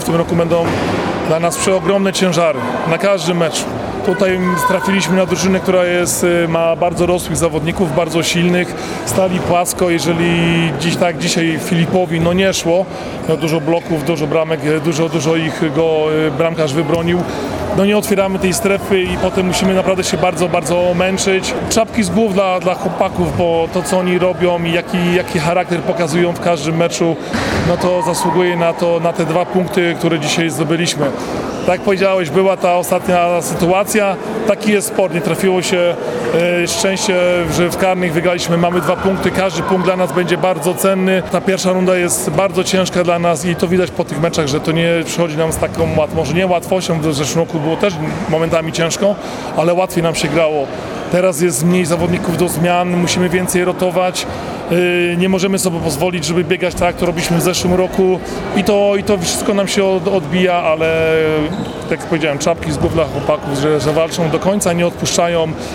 W tym roku będą dla nas przeogromne ciężary na każdym meczu. Tutaj trafiliśmy na drużynę, która ma bardzo rosłych zawodników, bardzo silnych, stali płasko. Jeżeli dzisiaj Filipowi nie szło, miał dużo bloków, dużo bramek, dużo ich bramkarz wybronił. Nie otwieramy tej strefy i potem musimy naprawdę się bardzo, bardzo męczyć. Czapki z głów dla chłopaków, bo to, co oni robią i jaki charakter pokazują w każdym meczu, to zasługuje na te 2 punkty, które dzisiaj zdobyliśmy. Tak jak powiedziałeś, była ta ostatnia sytuacja, taki jest sport, nie trafiło się szczęście, że w karnych wygraliśmy, mamy 2 punkty, każdy punkt dla nas będzie bardzo cenny. Ta pierwsza runda jest bardzo ciężka dla nas i to widać po tych meczach, że to nie przychodzi nam z taką, może nie łatwością, w zeszłym roku było też momentami ciężko, ale łatwiej nam się grało. Teraz jest mniej zawodników do zmian, musimy więcej rotować, nie możemy sobie pozwolić, żeby biegać tak, jak to robiliśmy w zeszłym roku i to wszystko nam się odbija, ale tak jak powiedziałem, czapki z głów dla chłopaków, że walczą do końca, nie odpuszczają.